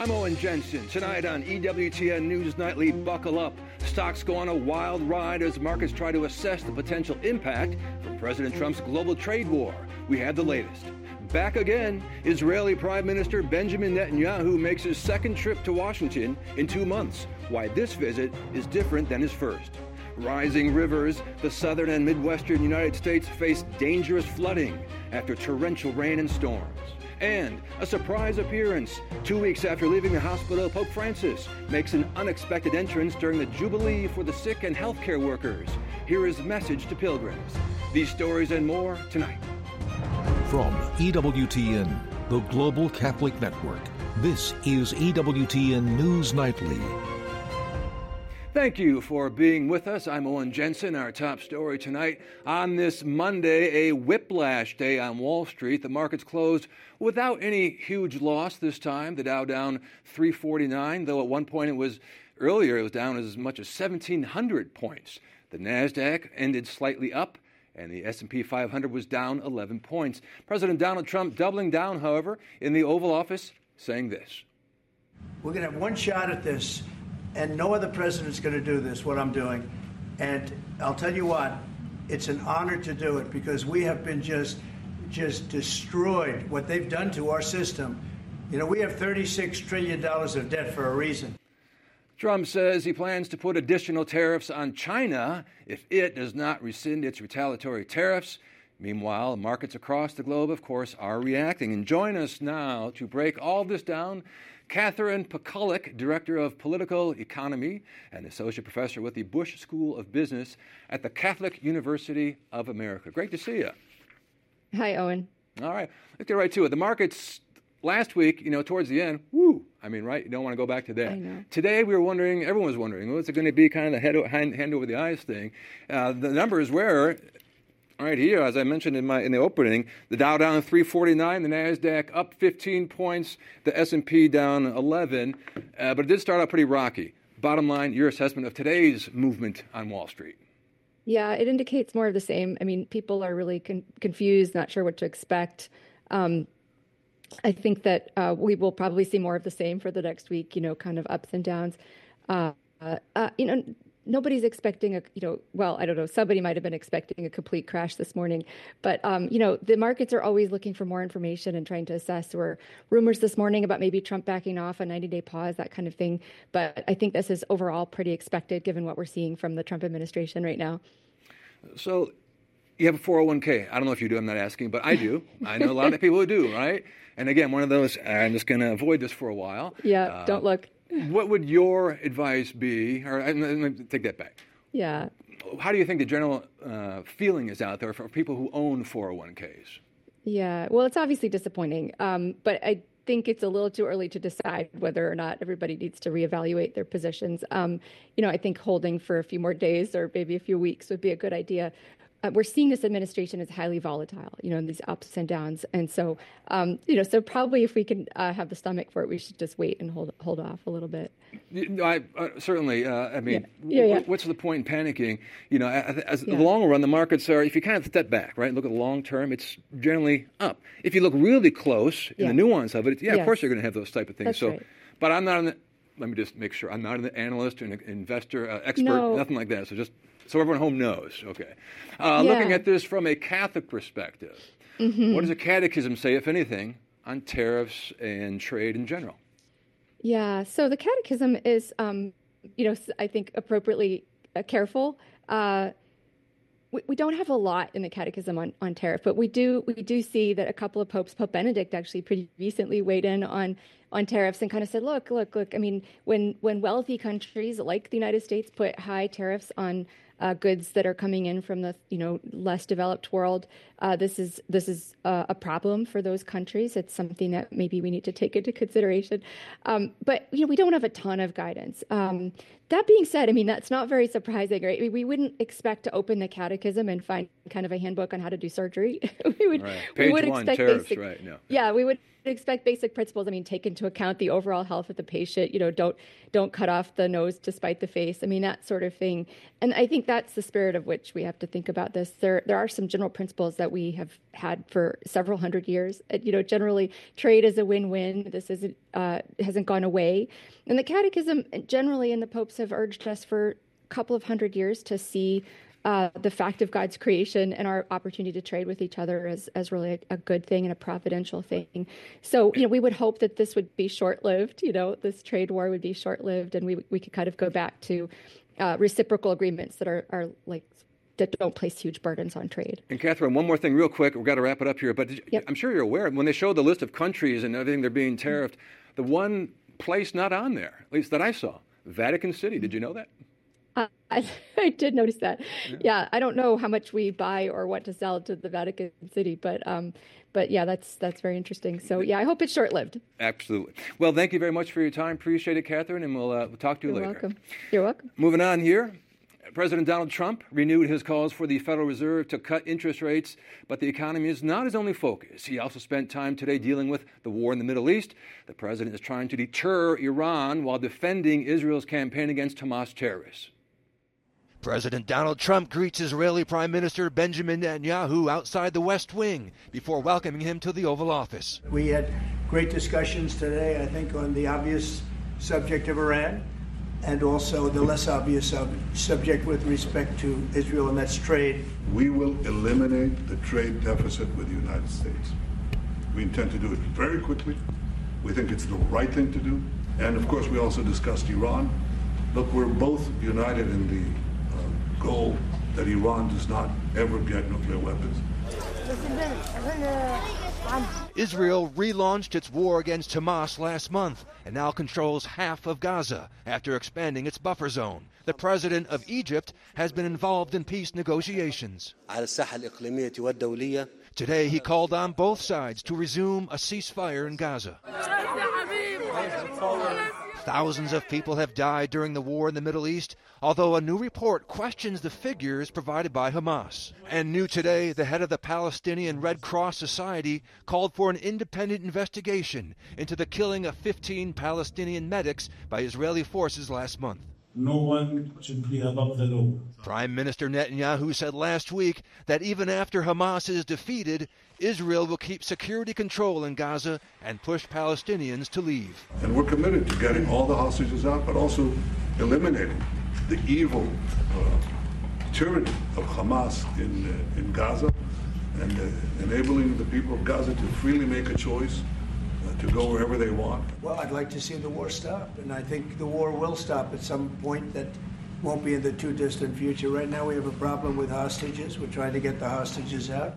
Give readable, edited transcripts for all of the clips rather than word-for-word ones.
I'm Owen Jensen. Tonight on EWTN News Nightly, buckle up. Stocks go on a wild ride as markets try to assess the potential impact from President Trump's global trade war. We have the latest. Back again, Israeli Prime Minister Benjamin Netanyahu makes his second trip to Washington in 2 months. Why this visit is different than his first. Rising rivers, the southern and midwestern United States face dangerous flooding after torrential rain and storms. And a surprise appearance. 2 weeks after leaving the hospital, Pope Francis makes an unexpected entrance during the Jubilee for the sick and healthcare workers. Here is a message to pilgrims. These stories and more tonight. From EWTN, the Global Catholic Network, this is EWTN News Nightly. Thank you for being with us. I'm Owen Jensen. Our top story tonight on this Monday, a whiplash day on Wall Street. The markets closed without any huge loss this time. The Dow down 349, though at one point it was down as much as 1,700 points. The NASDAQ ended slightly up, and the S&P 500 was down 11 points. President Donald Trump doubling down, however, in the Oval Office, saying this. We're going to have one shot at this. And no other president's going to do this, what I'm doing. And I'll tell you what, it's an honor to do it because we have been just destroyed. What they've done to our system. You know, we have $36 trillion of debt for a reason. Trump says he plans to put additional tariffs on China if it does not rescind its retaliatory tariffs. Meanwhile, markets across the globe, of course, are reacting. And join us now to break all this down, Catherine Pakulak, Director of Political Economy and Associate Professor with the Bush School of Business at the Catholic University of America. Great to see you. Hi, Owen. All right, let's get right to it. The markets last week, towards the end, right? You don't want to go back to that. I know. Today, everyone was wondering, what's it going to be, kind of the hand over the eyes thing? The numbers were right here, as I mentioned in the opening, the Dow down 349, the NASDAQ up 15 points, the S&P down 11, but it did start out pretty rocky. Bottom line, your assessment of today's movement on Wall Street. Yeah, it indicates more of the same. I mean, people are really confused, not sure what to expect. I think that we will probably see more of the same for the next week, kind of ups and downs. Nobody's expecting I don't know, somebody might have been expecting a complete crash this morning. But, the markets are always looking for more information and trying to assess. There were rumors this morning about maybe Trump backing off, a 90-day pause, that kind of thing. But I think this is overall pretty expected given what we're seeing from the Trump administration right now. So you have a 401k. I don't know if you do. I'm not asking, but I do. I know a lot of people who do, right? And again, one of those, I'm just going to avoid this for a while. Yeah, don't look. What would your advice be? Or let me take that back. Yeah. How do you think the general feeling is out there for people who own 401ks? Yeah. Well, it's obviously disappointing, but I think it's a little too early to decide whether or not everybody needs to reevaluate their positions. I think holding for a few more days or maybe a few weeks would be a good idea. We're seeing this administration is highly volatile, in these ups and downs. And so, so probably if we can have the stomach for it, we should just wait and hold off a little bit. Certainly. Yeah. What's the point in panicking? The long run, the markets are, if you kind of step back, right, look at the long term, it's generally up. If you look really close in the nuance of it, of course you're going to have those type of things. That's right. But I'm not let me just make sure, I'm not an analyst or an investor, expert, nothing like that. So everyone at home knows. Okay. Looking at this from a Catholic perspective, what does the Catechism say, if anything, on tariffs and trade in general? Yeah. So the Catechism is, I think appropriately careful. We don't have a lot in the Catechism on tariff, but we do see that a couple of popes, Pope Benedict actually pretty recently weighed in on tariffs and kind of said, look. I mean, when wealthy countries like the United States put high tariffs on goods that are coming in from the less developed world, this is a problem for those countries. It's something that maybe we need to take into consideration. But we don't have a ton of guidance. That being said, I mean, that's not very surprising, right? We wouldn't expect to open the Catechism and find kind of a handbook on how to do surgery. we would Page one, expect tariffs, basic, right? No. Yeah, we would expect basic principles. I mean, take into account the overall health of the patient. Don't cut off the nose to spite the face. I mean, that sort of thing. And I think that's the spirit of which we have to think about this. There are some general principles that we have had for several hundred years. Generally, trade is a win-win. This hasn't gone away. And the Catechism generally, and the popes have urged us for a couple of hundred years to see the fact of God's creation and our opportunity to trade with each other as really a good thing and a providential thing. So, we would hope that this would be short-lived, this trade war would be short-lived, and we could kind of go back to reciprocal agreements that are like, that don't place huge burdens on trade. And Catherine, one more thing real quick. We've got to wrap it up here. But Yep. I'm sure you're aware, when they showed the list of countries and everything they're being tariffed, the one place not on there, at least that I saw, Vatican City. Did you know that? I did notice that. Yeah, I don't know how much we buy or what to sell to the Vatican City, but yeah, that's very interesting. So yeah, I hope it's short-lived. Absolutely. Well, thank you very much for your time. Appreciate it, Catherine, and we'll talk to you later. You're welcome. You're welcome. Moving on here. President Donald Trump renewed his calls for the Federal Reserve to cut interest rates, but the economy is not his only focus. He also spent time today dealing with the war in the Middle East. The president is trying to deter Iran while defending Israel's campaign against Hamas terrorists. President Donald Trump greets Israeli Prime Minister Benjamin Netanyahu outside the West Wing before welcoming him to the Oval Office. We had great discussions today, I think, on the obvious subject of Iran and also the less obvious subject with respect to Israel, and that's trade. We will eliminate the trade deficit with the United States. We intend to do it very quickly. We think it's the right thing to do. And of course, we also discussed Iran. Look, we're both united in the goal that Iran does not ever get nuclear weapons. Israel relaunched its war against Hamas last month and now controls half of Gaza after expanding its buffer zone. The president of Egypt has been involved in peace negotiations. Today he called on both sides to resume a ceasefire in Gaza. Thousands of people have died during the war in the Middle East, although a new report questions the figures provided by Hamas. And new today, the head of the Palestinian Red Cross Society called for an independent investigation into the killing of 15 Palestinian medics by Israeli forces last month. No one should be above the law. Prime Minister Netanyahu said last week that even after Hamas is defeated, Israel will keep security control in Gaza and push Palestinians to leave. And we're committed to getting all the hostages out, but also eliminating the evil tyranny of Hamas in Gaza and enabling the people of Gaza to freely make a choice to go wherever they want. Well, I'd like to see the war stop, and I think the war will stop at some point that won't be in the too distant future. Right now we have a problem with hostages. We're trying to get the hostages out.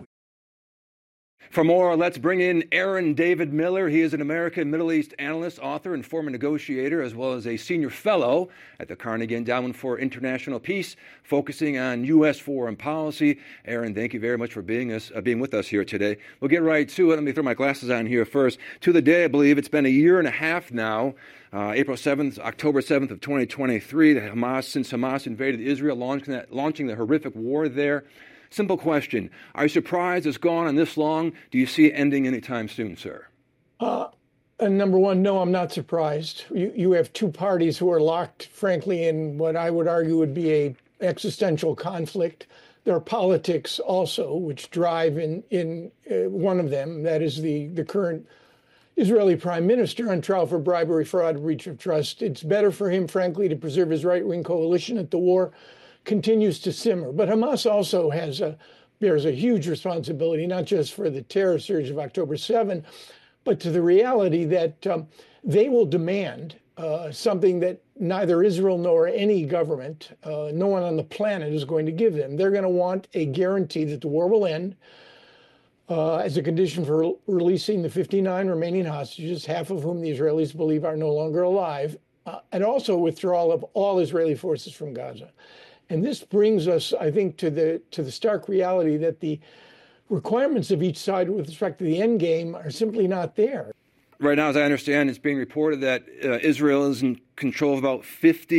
For more, let's bring in Aaron David Miller. He is an American Middle East analyst, author, and former negotiator, as well as a senior fellow at the Carnegie Endowment for International Peace, focusing on U.S. foreign policy. Aaron, thank you very much for being with us here today. We'll get right to it. Let me throw my glasses on here first. To the day, I believe it's been a year and a half now, October 7th of 2023, since Hamas invaded Israel, launching the horrific war there. Simple question. Are you surprised it's gone on this long? Do you see it ending anytime soon, sir? Number one, no, I'm not surprised. You have two parties who are locked, frankly, in what I would argue would be a existential conflict. There are politics also, which drive in one of them, that is the current Israeli prime minister on trial for bribery, fraud, breach of trust. It's better for him, frankly, to preserve his right-wing coalition at the war continues to simmer. But Hamas also bears a huge responsibility, not just for the terror surge of October 7, but to the reality that they will demand something that neither Israel nor any government, no one on the planet is going to give them. They're going to want a guarantee that the war will end as a condition for releasing the 59 remaining hostages, half of whom the Israelis believe are no longer alive, and also withdrawal of all Israeli forces from Gaza. And this brings us, I think, to the stark reality that the requirements of each side with respect to the end game are simply not there. Right now, as I understand, it's being reported that Israel is in control of about 50%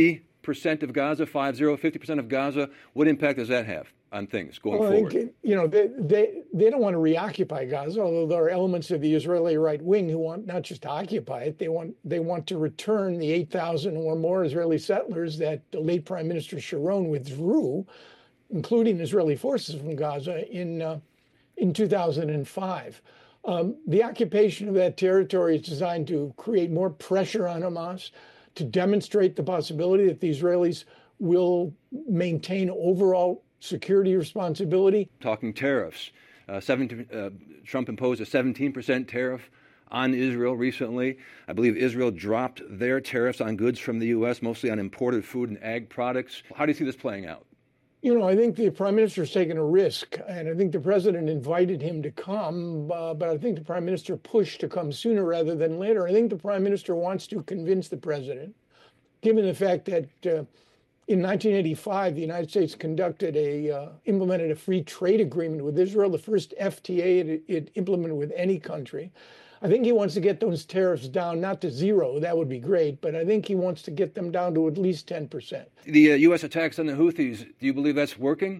50% of Gaza, 50% of Gaza. What impact does that have on things going forward? I think, they don't want to reoccupy Gaza, although there are elements of the Israeli right wing who want not just to occupy it, they want to return the 8,000 or more Israeli settlers that the late Prime Minister Sharon withdrew, including Israeli forces from Gaza in 2005. The occupation of that territory is designed to create more pressure on Hamas, to demonstrate the possibility that the Israelis will maintain overall security responsibility. Talking tariffs, Trump imposed a 17% tariff on Israel recently. I believe Israel dropped their tariffs on goods from the U.S., mostly on imported food and ag products. How do you see this playing out? I think the prime minister's taken a risk, and I think the president invited him to come, but I think the prime minister pushed to come sooner rather than later. I think the prime minister wants to convince the president, given the fact that in 1985, the United States implemented a free trade agreement with Israel, the first FTA it implemented with any country. I think he wants to get those tariffs down, not to zero, that would be great, but I think he wants to get them down to at least 10%. The U.S. attacks on the Houthis, do you believe that's working?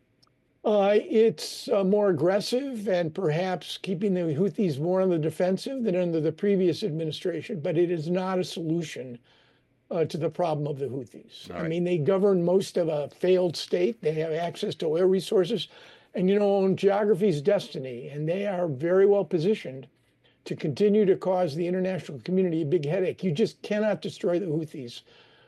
It's more aggressive and perhaps keeping the Houthis more on the defensive than under the previous administration, but it is not a solution to the problem of the Houthis. Right. I mean, they govern most of a failed state. They have access to oil resources, and geography is destiny, and they are very well positioned to continue to cause the international community a big headache. You just cannot destroy the Houthis,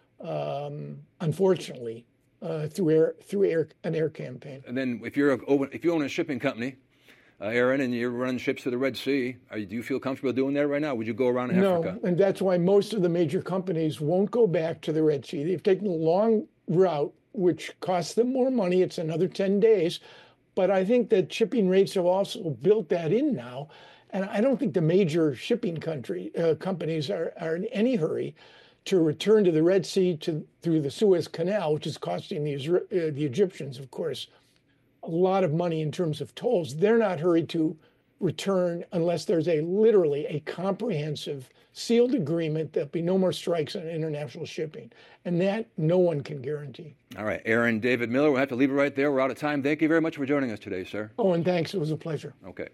unfortunately, through an air campaign. And then if you own a shipping company, Aaron, and you're running ships to the Red Sea, do you feel comfortable doing that right now? Would you go around Africa? No, and that's why most of the major companies won't go back to the Red Sea. They've taken a long route, which costs them more money. It's another 10 days. But I think that shipping rates have also built that in now. And I don't think the major shipping companies are in any hurry to return to the Red Sea through the Suez Canal, which is costing the Egyptians, of course, a lot of money in terms of tolls. They're not hurried to return unless there's literally a comprehensive sealed agreement. There'll be no more strikes on international shipping. And that no one can guarantee. All right, Aaron David Miller, we'll have to leave it right there. We're out of time. Thank you very much for joining us today, sir. Oh, and thanks. It was a pleasure. Okay.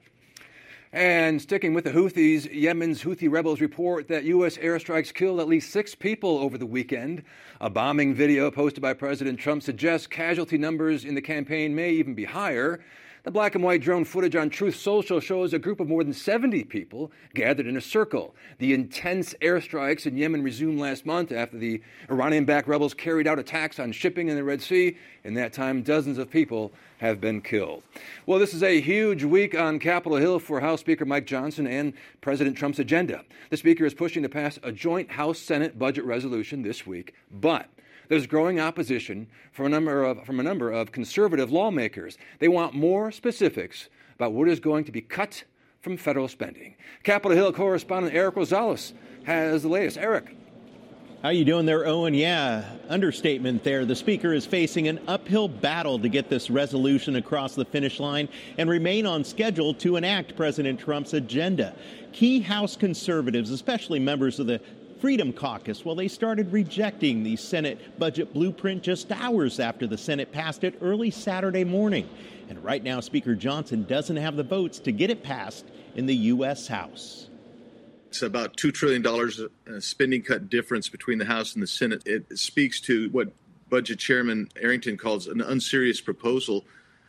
And sticking with the Houthis, Yemen's Houthi rebels report that U.S. airstrikes killed at least 6 people over the weekend. A bombing video posted by President Trump suggests casualty numbers in the campaign may even be higher. The black and white drone footage on Truth Social shows a group of more than 70 people gathered in a circle. The intense airstrikes in Yemen resumed last month after the Iranian-backed rebels carried out attacks on shipping in the Red Sea. In that time, dozens of people have been killed. Well, this is a huge week on Capitol Hill for House Speaker Mike Johnson and President Trump's agenda. The Speaker is pushing to pass a joint House-Senate budget resolution this week, but there's growing opposition from a number of conservative lawmakers. They want more specifics about what is going to be cut from federal spending. Capitol Hill correspondent Eric Rosales has the latest. Eric. How you doing there, Owen? Yeah, understatement there. The Speaker is facing an uphill battle to get this resolution across the finish line and remain on schedule to enact President Trump's agenda. Key House conservatives, especially members of the Freedom Caucus, well, they started rejecting the Senate budget blueprint just hours after the Senate passed it early Saturday morning. And right now, Speaker Johnson doesn't have the votes to get it passed in the U.S. House. It's about $2 trillion spending cut difference between the House and the Senate. It speaks to what Budget Chairman Arrington calls an unserious proposal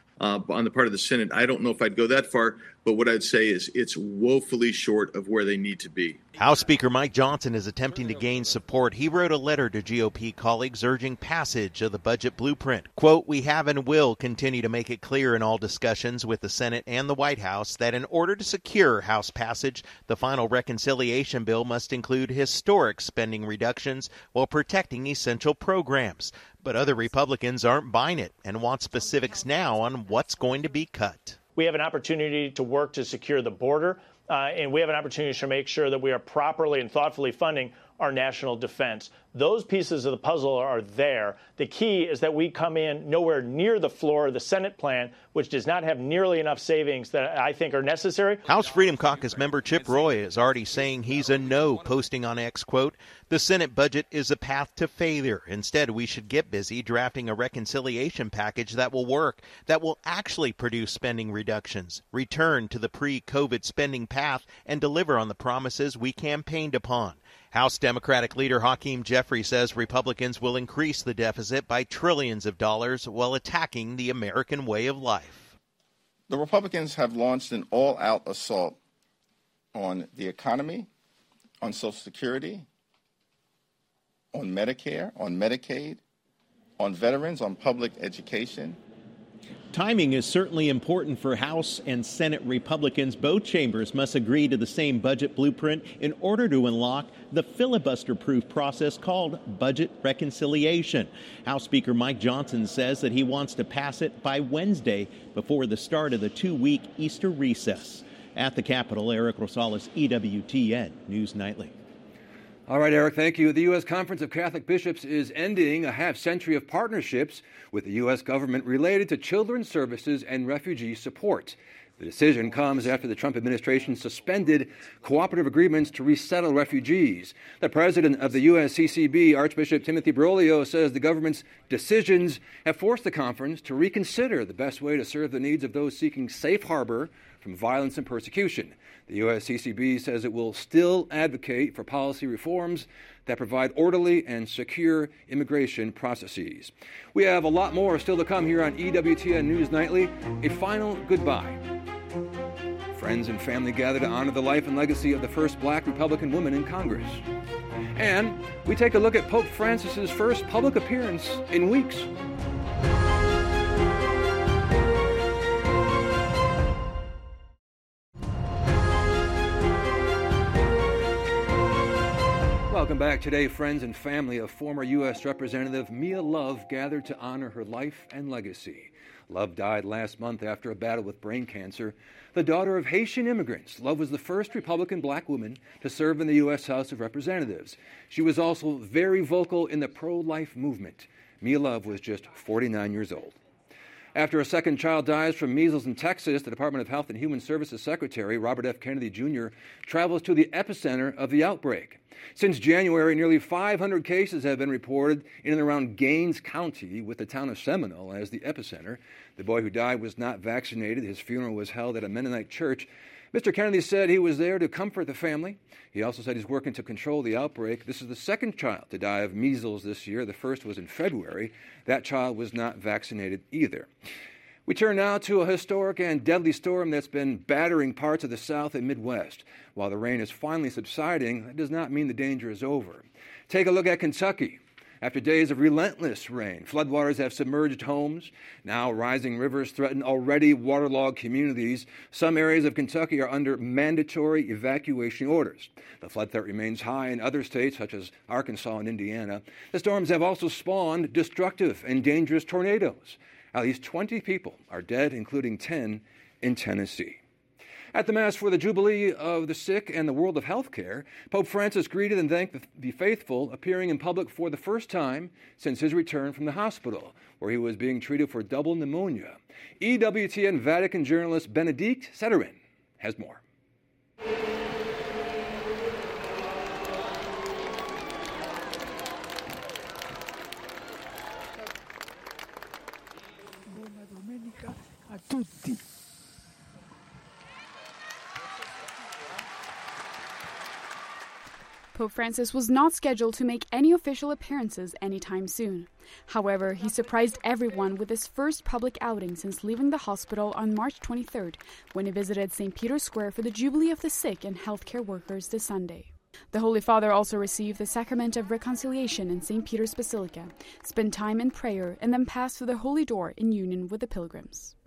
on the part of the Senate. I don't know if I'd go that far, but what I'd say is it's woefully short of where they need to be. House Speaker Mike Johnson is attempting to gain support. He wrote a letter to GOP colleagues urging passage of the budget blueprint. Quote, "We have and will continue to make it clear in all discussions with the Senate and the White House that in order to secure House passage, the final reconciliation bill must include historic spending reductions while protecting essential programs. But other Republicans aren't buying it and want specifics now on what's going to be cut." We have an opportunity to work to secure the border, and we have an opportunity to make sure that we are properly and thoughtfully funding our national defense. Those pieces of the puzzle are there. The key is that we come in nowhere near the floor of the Senate plan, which does not have nearly enough savings that I think are necessary. House Freedom Caucus member Chip Roy is already saying he's a no, posting on X, quote, "The Senate budget is a path to failure. Instead, we should get busy drafting a reconciliation package that will work, that will actually produce spending reductions, return to the pre-COVID spending path, and deliver on the promises we campaigned upon." House Democratic leader Hakeem Jeffrey says Republicans will increase the deficit by trillions of dollars while attacking the American way of life. The Republicans have launched an all-out assault on the economy, on Social Security, on Medicare, on Medicaid, on veterans, on public education. Timing is certainly important for House and Senate Republicans. Both chambers must agree to the same budget blueprint in order to unlock the filibuster-proof process called budget reconciliation. House Speaker Mike Johnson says that he wants to pass it by Wednesday before the start of the 2-week Easter recess. At the Capitol, Eric Rosales, EWTN News Nightly. All right, Eric, thank you. The U.S. Conference of Catholic Bishops is ending a half-century of partnerships with the U.S. government related to children's services and refugee support. The decision comes after the Trump administration suspended cooperative agreements to resettle refugees. The president of the USCCB, Archbishop Timothy Broglio, says the government's decisions have forced the conference to reconsider the best way to serve the needs of those seeking safe harbor from violence and persecution. The USCCB says it will still advocate for policy reforms that provide orderly and secure immigration processes. We have a lot more still to come here on EWTN News Nightly. A final goodbye. Friends and family gather to honor the life and legacy of the first black Republican woman in Congress. And we take a look at Pope Francis's first public appearance in weeks. Welcome back. Today, friends and family of former U.S. Representative Mia Love gathered to honor her life and legacy. Love died last month after a battle with brain cancer. The daughter of Haitian immigrants, Love was the first Republican black woman to serve in the U.S. House of Representatives. She was also very vocal in the pro-life movement. Mia Love was just 49 years old. After a second child dies from measles in Texas, the Department of Health and Human Services Secretary Robert F. Kennedy Jr. travels to the epicenter of the outbreak. Since January, nearly 500 cases have been reported in and around Gaines County, with the town of Seminole as the epicenter. The boy who died was not vaccinated. His funeral was held at a Mennonite church. Mr. Kennedy said he was there to comfort the family. He also said he's working to control the outbreak. This is the second child to die of measles this year. The first was in February. That child was not vaccinated either. We turn now to a historic and deadly storm that's been battering parts of the South and Midwest. While the rain is finally subsiding, that does not mean the danger is over. Take a look at Kentucky. After days of relentless rain, floodwaters have submerged homes. Now rising rivers threaten already waterlogged communities. Some areas of Kentucky are under mandatory evacuation orders. The flood threat remains high in other states, such as Arkansas and Indiana. The storms have also spawned destructive and dangerous tornadoes. At least 20 people are dead, including 10 in Tennessee. At the Mass for the Jubilee of the Sick and the World of Healthcare, Pope Francis greeted and thanked the faithful, appearing in public for the first time since his return from the hospital, where he was being treated for double pneumonia. EWTN Vatican journalist Benedict Sederin has more. Buona domenica a tutti. Pope Francis was not scheduled to make any official appearances anytime soon. However, he surprised everyone with his first public outing since leaving the hospital on March 23rd, when he visited St. Peter's Square for the Jubilee of the Sick and Healthcare Workers this Sunday. The Holy Father also received the Sacrament of Reconciliation in St. Peter's Basilica, spent time in prayer, and then passed through the Holy Door in union with the pilgrims.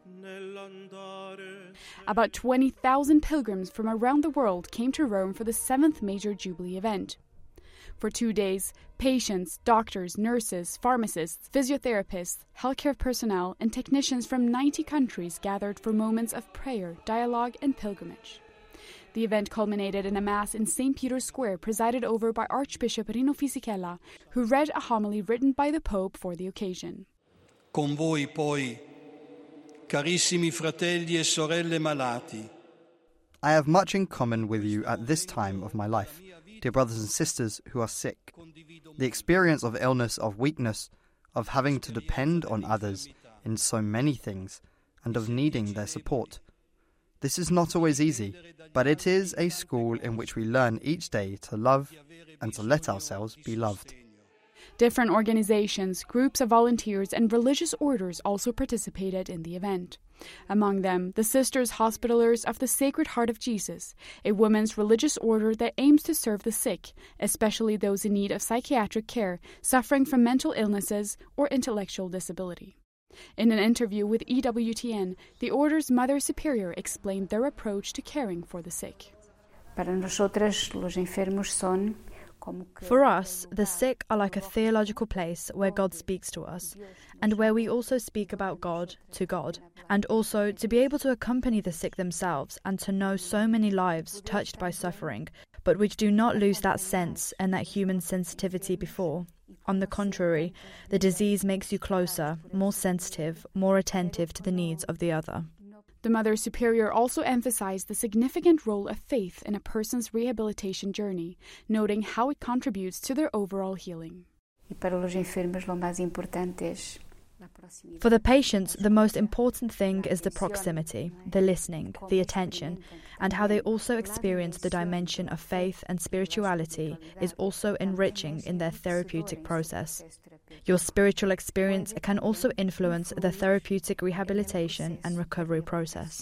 About 20,000 pilgrims from around the world came to Rome for the 7th major Jubilee event. For 2 days, patients, doctors, nurses, pharmacists, physiotherapists, healthcare personnel, and technicians from 90 countries gathered for moments of prayer, dialogue, and pilgrimage. The event culminated in a mass in St. Peter's Square presided over by Archbishop Rino Fisichella, who read a homily written by the Pope for the occasion. Con voi poi, carissimi fratelli e sorelle malati. I have much in common with you at this time of my life, dear brothers and sisters who are sick. The experience of illness, of weakness, of having to depend on others in so many things, and of needing their support. This is not always easy, but it is a school in which we learn each day to love and to let ourselves be loved. Different organizations, groups of volunteers, and religious orders also participated in the event. Among them, the Sisters Hospitallers of the Sacred Heart of Jesus, a women's religious order that aims to serve the sick, especially those in need of psychiatric care, suffering from mental illnesses or intellectual disability. In an interview with EWTN, the order's Mother Superior explained their approach to caring for the sick. For us, the sick are like a theological place where God speaks to us, and where we also speak about God to God, and also to be able to accompany the sick themselves and to know so many lives touched by suffering, but which do not lose that sense and that human sensitivity before. On the contrary, the disease makes you closer, more sensitive, more attentive to the needs of the other. The Mother Superior also emphasized the significant role of faith in a person's rehabilitation journey, noting how it contributes to their overall healing. For the patients, the most important thing is the proximity, the listening, the attention, and how they also experience the dimension of faith and spirituality is also enriching in their therapeutic process. Your spiritual experience can also influence the therapeutic rehabilitation and recovery process.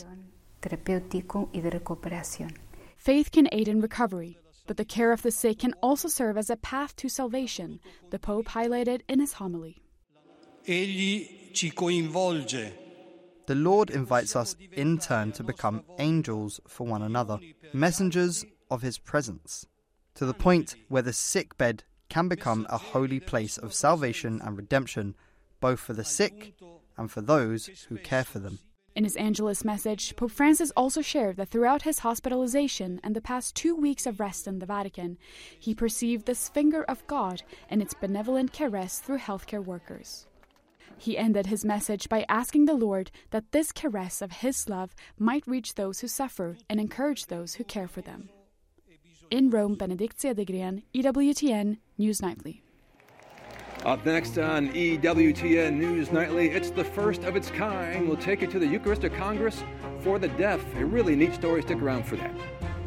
Faith can aid in recovery, but the care of the sick can also serve as a path to salvation, the Pope highlighted in his homily. Egli ci coinvolge. The Lord invites us in turn to become angels for one another, messengers of his presence, to the point where the sick bed can become a holy place of salvation and redemption, both for the sick and for those who care for them. In his Angelus message, Pope Francis also shared that throughout his hospitalization and the past 2 weeks of rest in the Vatican, he perceived this finger of God and its benevolent caress through healthcare workers. He ended his message by asking the Lord that this caress of his love might reach those who suffer and encourage those who care for them. In Rome, Benedict Cedegrian, EWTN News Nightly. Up next on EWTN News Nightly, it's the first of its kind. We'll take you to the Eucharistic Congress for the Deaf. A really neat story. Stick around for that.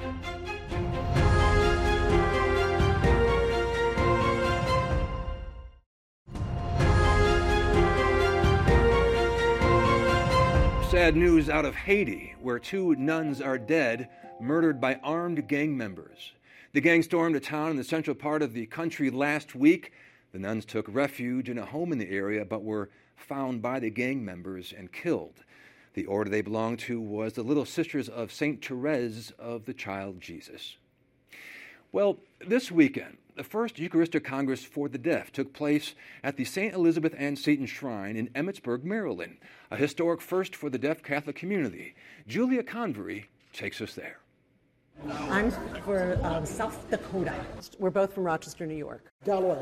Sad news out of Haiti, where 2 nuns are dead, murdered by armed gang members. The gang stormed a town in the central part of the country last week. The nuns took refuge in a home in the area, but were found by the gang members and killed. The order they belonged to was the Little Sisters of St. Therese of the Child Jesus. Well, this weekend, the first Eucharistic Congress for the Deaf took place at the St. Elizabeth Ann Seton Shrine in Emmitsburg, Maryland, a historic first for the deaf Catholic community. Julia Convery takes us there. I'm for South Dakota. We're both from Rochester, New York. Delaware.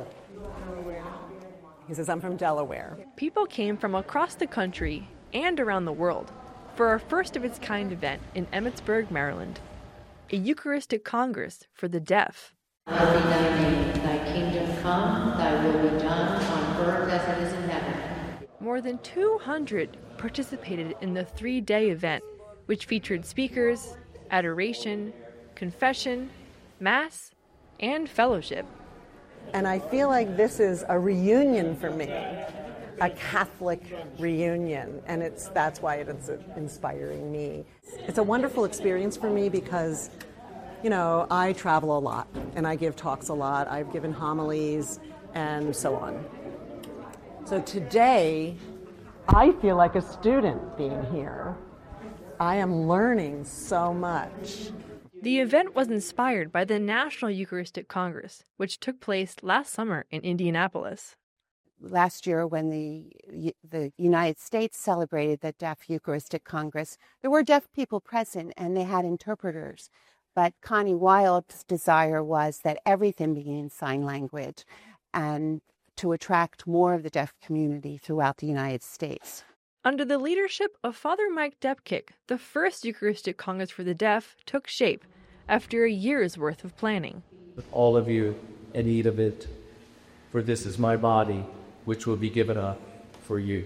He says, I'm from Delaware. People came from across the country and around the world for our first-of-its-kind event in Emmitsburg, Maryland, a Eucharistic Congress for the deaf. Hallowed be thy name, thy kingdom come, thy will be done on earth as it is in heaven. More than 200 participated in the 3-day event, which featured speakers, adoration, confession, mass, and fellowship. And I feel like this is a reunion for me, a Catholic reunion, and that's why it's inspiring me. It's a wonderful experience for me because, you know, I travel a lot and I give talks a lot. I've given homilies and so on. So today, I feel like a student being here. I am learning so much. The event was inspired by the National Eucharistic Congress, which took place last summer in Indianapolis. Last year, when the United States celebrated the Deaf Eucharistic Congress, there were deaf people present and they had interpreters. But Connie Wild's desire was that everything be in sign language and to attract more of the deaf community throughout the United States. Under the leadership of Father Mike Depkick, the first Eucharistic Congress for the Deaf took shape after a year's worth of planning. All of you in need of it, for this is my body, which will be given up for you.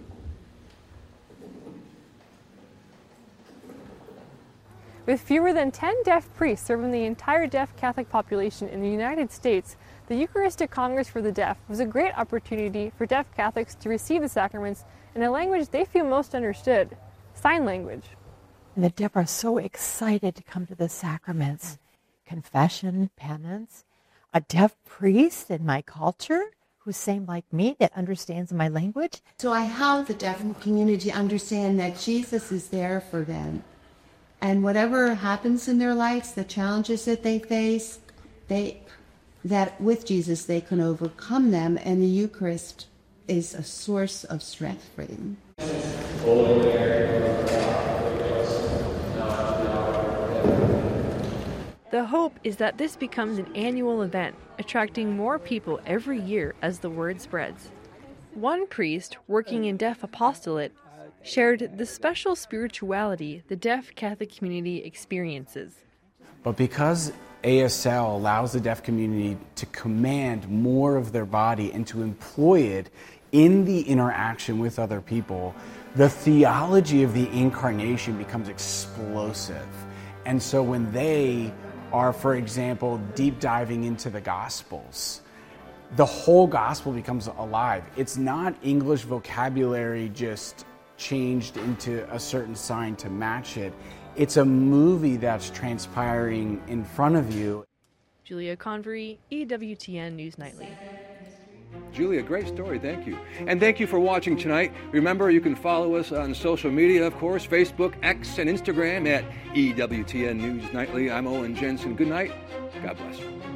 With fewer than 10 deaf priests serving the entire deaf Catholic population in the United States, the Eucharistic Congress for the Deaf was a great opportunity for deaf Catholics to receive the sacraments in a language they feel most understood, sign language. And the deaf are so excited to come to the sacraments. Confession, penance, a deaf priest in my culture who's same like me that understands my language. So I help the deaf community understand that Jesus is there for them. And whatever happens in their lives, the challenges that they face, that with Jesus they can overcome them, and the Eucharist is a source of strength for them. The hope is that this becomes an annual event, attracting more people every year as the word spreads. One priest working in deaf apostolate shared the special spirituality the deaf Catholic community experiences. But because ASL allows the deaf community to command more of their body and to employ it in the interaction with other people, the theology of the incarnation becomes explosive. And so when they are, for example, deep diving into the Gospels, the whole Gospel becomes alive. It's not English vocabulary just changed into a certain sign to match it. It's a movie that's transpiring in front of you. Julia Convery, EWTN News Nightly. Julia, great story. Thank you. And thank you for watching tonight. Remember, you can follow us on social media, of course, Facebook, X, and Instagram at EWTN News Nightly. I'm Owen Jensen. Good night. God bless.